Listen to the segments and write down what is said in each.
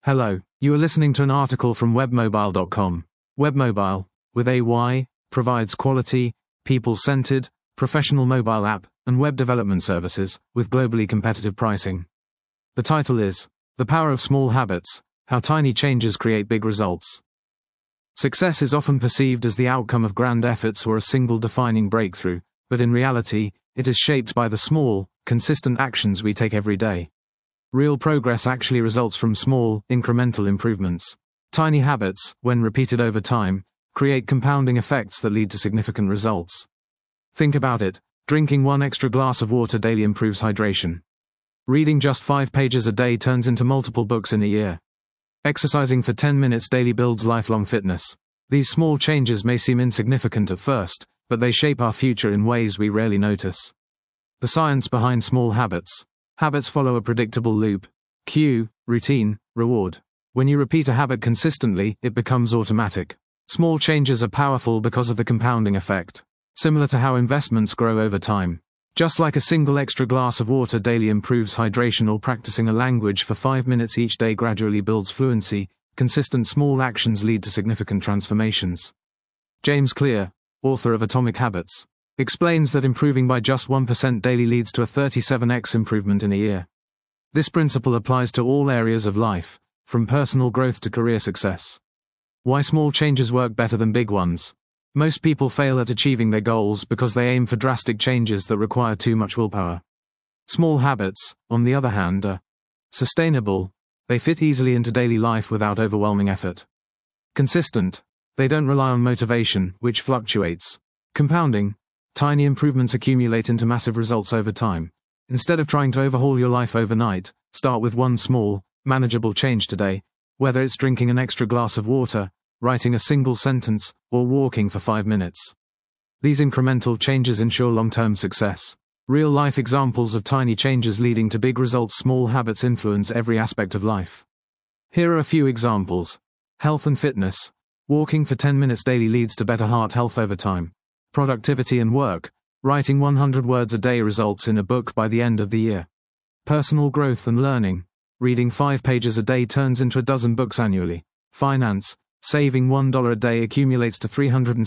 Hello, you are listening to an article from webmobile.com. Webmobile, with AY, provides quality, people-centered, professional mobile app and web development services with globally competitive pricing. The title is The Power of Small Habits: How Tiny Changes Create Big Results. Success is often perceived as the outcome of grand efforts or a single defining breakthrough, but in reality, it is shaped by the small, consistent actions we take every day. Real progress actually results from small, incremental improvements. Tiny habits, when repeated over time, create compounding effects that lead to significant results. Think about it. Drinking 1 extra glass of water daily improves hydration. Reading just 5 pages a day turns into multiple books in a year. Exercising for 10 minutes daily builds lifelong fitness. These small changes may seem insignificant at first, but they shape our future in ways we rarely notice. The science behind small habits. Habits follow a predictable loop. Cue, routine, reward. When you repeat a habit consistently, it becomes automatic. Small changes are powerful because of the compounding effect. Similar to how investments grow over time. Just like a single extra glass of water daily improves hydration or practicing a language for 5 minutes each day gradually builds fluency, consistent small actions lead to significant transformations. James Clear, author of Atomic Habits, explains that improving by just 1% daily leads to a 37x improvement in a year. This principle applies to all areas of life, from personal growth to career success. Why small changes work better than big ones? Most people fail at achieving their goals because they aim for drastic changes that require too much willpower. Small habits, on the other hand, are sustainable. They fit easily into daily life without overwhelming effort. Consistent. They don't rely on motivation, which fluctuates. Compounding. Tiny improvements accumulate into massive results over time. Instead of trying to overhaul your life overnight, start with one small, manageable change today, whether it's drinking an extra glass of water, writing a single sentence, or walking for 5 minutes. These incremental changes ensure long-term success. Real-life examples of tiny changes leading to big results. Small habits influence every aspect of life. Here are a few examples. Health and fitness. Walking for 10 minutes daily leads to better heart health over time. Productivity and work. Writing 100 words a day results in a book by the end of the year. Personal growth and learning. Reading 5 pages a day turns into a dozen books annually. Finance. Saving $1 a day accumulates to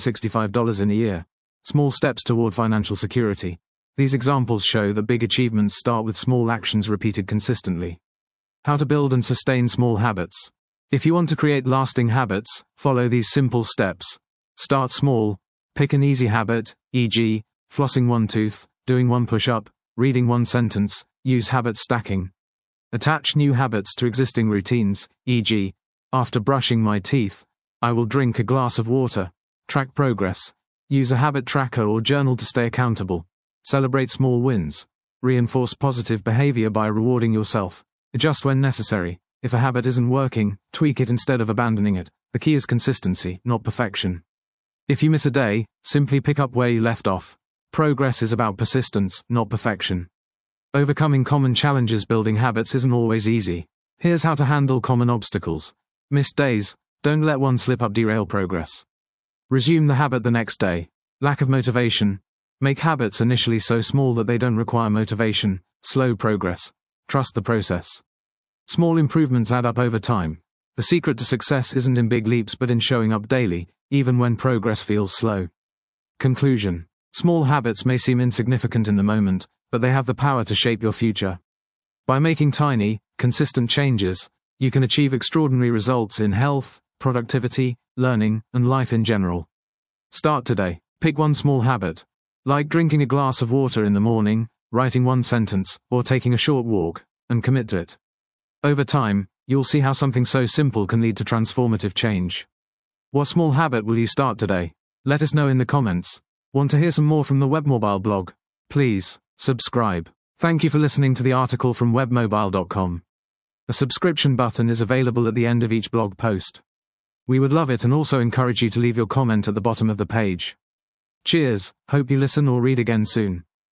$365 in a year. Small steps toward financial security. These examples show that big achievements start with small actions repeated consistently. How to build and sustain small habits. If you want to create lasting habits, follow these simple steps. Start small. Pick an easy habit, e.g., flossing 1 tooth, doing 1 push-up, reading 1 sentence. Use habit stacking. Attach new habits to existing routines, e.g., after brushing my teeth, I will drink a glass of water. Track progress. Use a habit tracker or journal to stay accountable. Celebrate small wins. Reinforce positive behavior by rewarding yourself. Adjust when necessary. If a habit isn't working, tweak it instead of abandoning it. The key is consistency, not perfection. If you miss a day, simply pick up where you left off. Progress is about persistence, not perfection. Overcoming common challenges. Building habits isn't always easy. Here's how to handle common obstacles. Missed days. Don't let one slip up derail progress. Resume the habit the next day. Lack of motivation. Make habits initially so small that they don't require motivation. Slow progress. Trust the process. Small improvements add up over time. The secret to success isn't in big leaps but in showing up daily, even when progress feels slow. Conclusion. Small habits may seem insignificant in the moment, but they have the power to shape your future. By making tiny, consistent changes, you can achieve extraordinary results in health, productivity, learning, and life in general. Start today. Pick one small habit. Like drinking a glass of water in the morning, writing 1 sentence, or taking a short walk, and commit to it. Over time, you'll see how something so simple can lead to transformative change. What small habit will you start today? Let us know in the comments. Want to hear some more from the Webmobile blog? Please, subscribe. Thank you for listening to the article from webmobile.com. A subscription button is available at the end of each blog post. We would love it and also encourage you to leave your comment at the bottom of the page. Cheers, hope you listen or read again soon.